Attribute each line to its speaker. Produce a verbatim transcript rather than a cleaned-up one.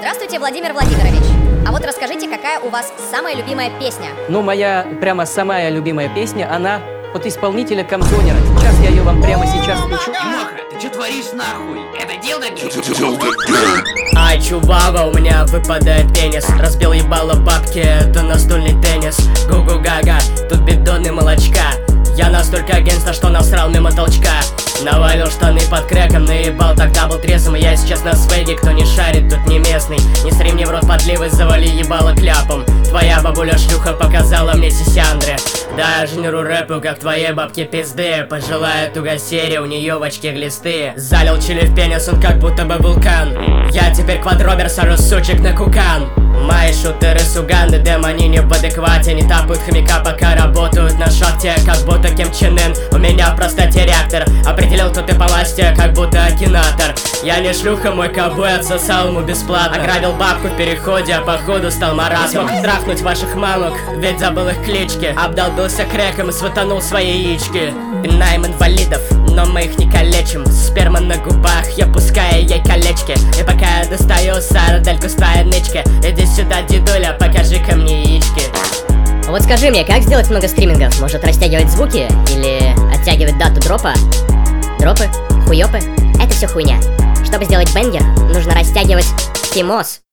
Speaker 1: Здравствуйте, Владимир Владимирович. А вот расскажите, какая у вас самая любимая песня?
Speaker 2: Ну, моя прямо самая любимая песня, она от исполнителя Камзонера. Сейчас я ее вам прямо сейчас включу.
Speaker 3: Тимоха, ты что творишь нахуй? Это Дилда гей?
Speaker 4: Ай, чувава, у меня выпадает пенис. Разбил ебало бабки, это настольный теннис. Гу-гу-гага, тут бидоны молочка. Я настолько генста, что насрал мимо толчка. Навалил штаны под крэком, наебал, тогда был трезвым. Я сейчас на свеге, кто не шарит, тут не местный. Не сри мне в рот подливы, завали ебало кляпом. Твоя бабуля шлюха показала мне сисяндры. Даже не рэпу, как твоей бабке пизды. Пожелаю туго серии, у нее в очке глисты. Залил чили в пенис, он как будто бы вулкан. Я теперь квадробер, сажу сучек на кукан. Мои шутеры с Уганды, демони не в адеквате. Не тапают хомяка, пока работают на шахте. Как будто Ким Чен Ын, у меня в простоте реактор. Определил, кто ты по власти, как будто акинатор. Я не шлюха, мой ковбой отсосал ему бесплатно. Ограбил бабку в переходе, а походу стал маразмом. Трахнуть ваших мамок, ведь забыл их клички. Обдолбился крэком и сватанул свои яички. Пинаем инвалидов, но мы их не калечим. Сперма на губах, я пускаю ей колечки. И пока я достаю сардельку с твоей нычки, иди сюда, дедуля, покажи-ка мне яички.
Speaker 1: Вот скажи мне, как сделать много стримингов? Может, растягивать звуки? Или оттягивать дату дропа? Дропы? Хуёпы? Это все хуйня. Чтобы сделать бенгер, нужно растягивать фимоз.